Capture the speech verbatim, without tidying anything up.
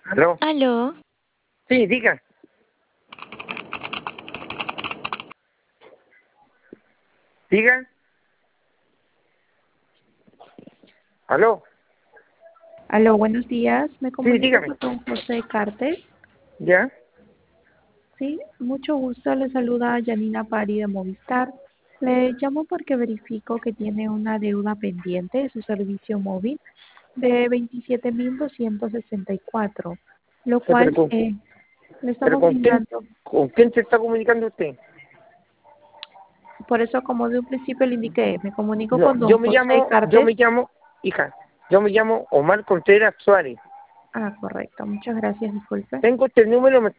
¿Aló? ¿Aló? Sí, diga. Diga. ¿Aló? Aló, buenos días. Me Sí, comunico dígame. con José Cartes. ¿Ya? Sí, mucho gusto. Le saluda Janina Pari de Movistar. Le llamo porque verifico que tiene una deuda pendiente de su servicio móvil de veintisiete mil doscientos sesenta y cuatro, lo Sí, pero cual con, eh, le pero estamos con quién, brindando. ¿con quién se está comunicando usted? Por eso, como de un principio le indiqué, me comunico No, con yo don me José llamo, yo Cartes. me llamo, hija, yo me llamo Omar Contreras Suárez. Ah, correcto. Muchas gracias. Disculpe. Tengo este número, me